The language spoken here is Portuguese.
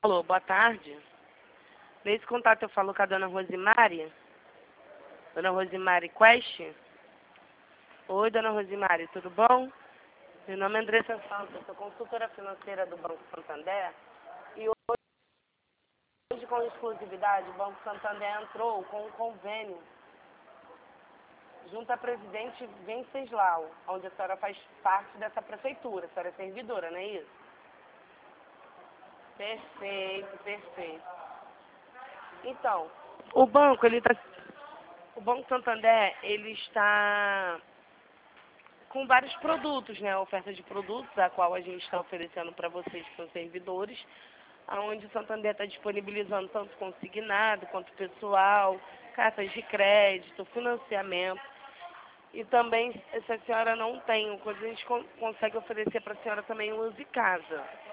Alô, boa tarde. Nesse contato eu falo com a dona Rosimari. Dona Rosimari Quest. Oi, dona Rosimari, tudo bom? Meu nome é Andressa Santos, sou consultora financeira do Banco Santander. E hoje, com exclusividade, o Banco Santander entrou com um convênio junto à presidente Venceslau, onde a senhora faz parte dessa prefeitura. A senhora é servidora, não é isso? Perfeito, perfeito. Então, o Banco Santander, ele está com vários produtos, né? Oferta de produtos, a qual a gente está oferecendo para vocês, que são servidores, onde o Santander está disponibilizando tanto consignado quanto pessoal, cartas de crédito, financiamento. E também, se a senhora não tem, a gente consegue oferecer para a senhora também o Use Casa.